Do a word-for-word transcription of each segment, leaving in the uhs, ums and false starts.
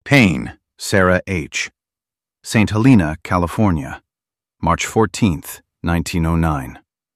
Payne, Sarah H. Saint Helena, California, March fourteenth, nineteen oh nine.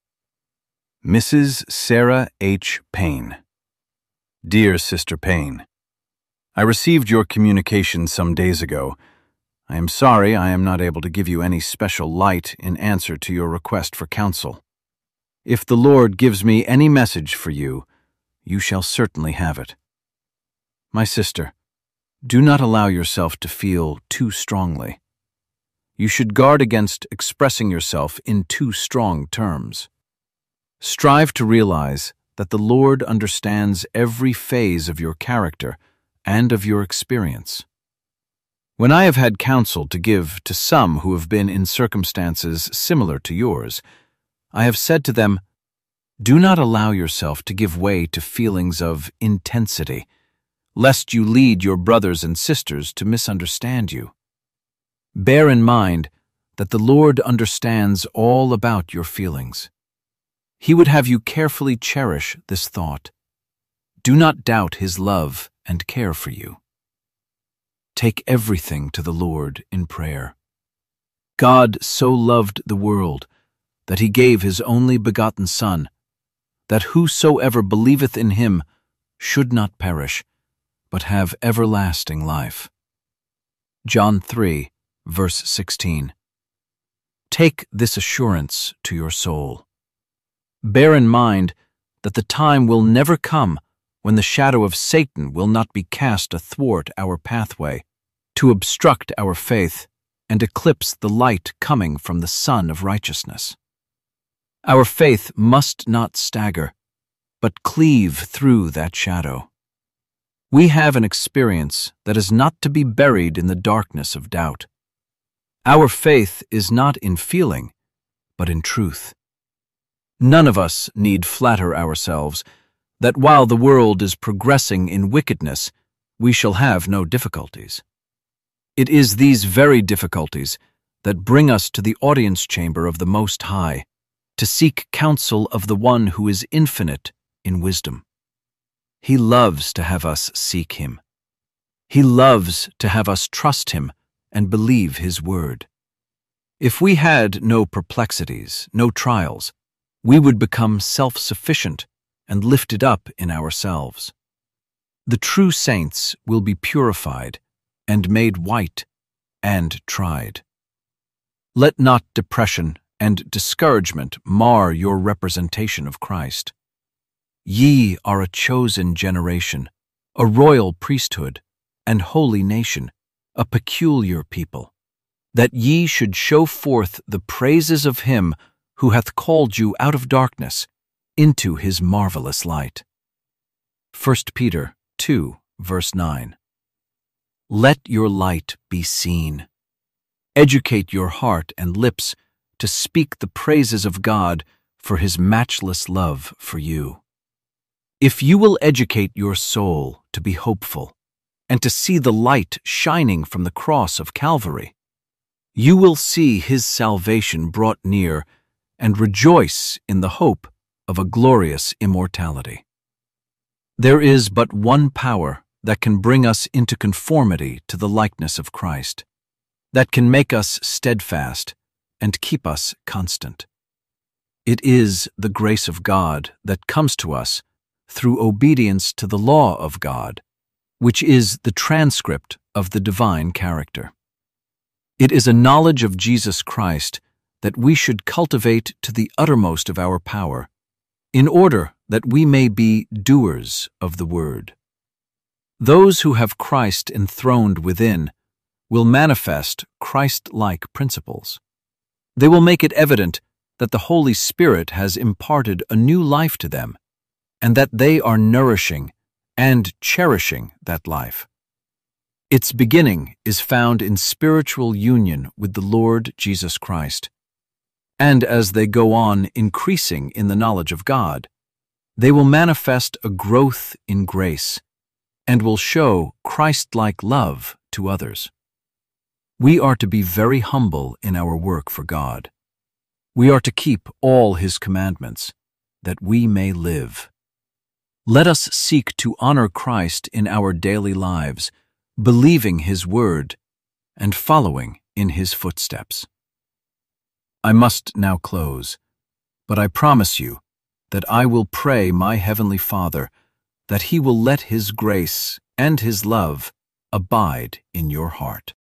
Missus Sarah H. Payne. Dear Sister Payne, I received your communication some days ago. I am sorry I am not able to give you any special light in answer to your request for counsel. If the Lord gives me any message for you, you shall certainly have it. My sister, do not allow yourself to feel too strongly. You should guard against expressing yourself in too strong terms. Strive to realize that the Lord understands every phase of your character and of your experience. When I have had counsel to give to some who have been in circumstances similar to yours, I have said to them, do not allow yourself to give way to feelings of intensity, lest you lead your brothers and sisters to misunderstand you. Bear in mind that the Lord understands all about your feelings. He would have you carefully cherish this thought. Do not doubt His love and care for you. Take everything to the Lord in prayer. God so loved the world that He gave His only begotten Son, that whosoever believeth in Him should not perish, but have everlasting life. John three, verse sixteen. Take this assurance to your soul. Bear in mind that the time will never come when the shadow of Satan will not be cast athwart our pathway, to obstruct our faith and eclipse the light coming from the Sun of Righteousness. Our faith must not stagger, but cleave through that shadow. We have an experience that is not to be buried in the darkness of doubt. Our faith is not in feeling, but in truth. None of us need flatter ourselves that while the world is progressing in wickedness, we shall have no difficulties. It is these very difficulties that bring us to the audience chamber of the Most High, to seek counsel of the One who is infinite in wisdom. He loves to have us seek Him. He loves to have us trust Him and believe His word. If we had no perplexities, no trials, we would become self-sufficient and lifted up in ourselves. The true saints will be purified and made white and tried. Let not depression and discouragement mar your representation of Christ. Ye are a chosen generation, a royal priesthood, and holy nation, a peculiar people, that ye should show forth the praises of Him who hath called you out of darkness into His marvelous light. First Peter two, verse nine. Let your light be seen. Educate your heart and lips to speak the praises of God for His matchless love for you. If you will educate your soul to be hopeful and to see the light shining from the cross of Calvary, you will see His salvation brought near and rejoice in the hope of a glorious immortality. There is but one power that can bring us into conformity to the likeness of Christ, that can make us steadfast and keep us constant. It is the grace of God that comes to us through obedience to the law of God, which is the transcript of the divine character. It is a knowledge of Jesus Christ that we should cultivate to the uttermost of our power, in order that we may be doers of the word. Those who have Christ enthroned within will manifest Christ-like principles. They will make it evident that the Holy Spirit has imparted a new life to them, and that they are nourishing and cherishing that life. Its beginning is found in spiritual union with the Lord Jesus Christ. And as they go on increasing in the knowledge of God, they will manifest a growth in grace and will show Christ-like love to others. We are to be very humble in our work for God. We are to keep all His commandments, that we may live. Let us seek to honor Christ in our daily lives believing His word, and following in His footsteps. I must now close, but I promise you that I will pray my Heavenly Father that He will let His grace and His love abide in your heart.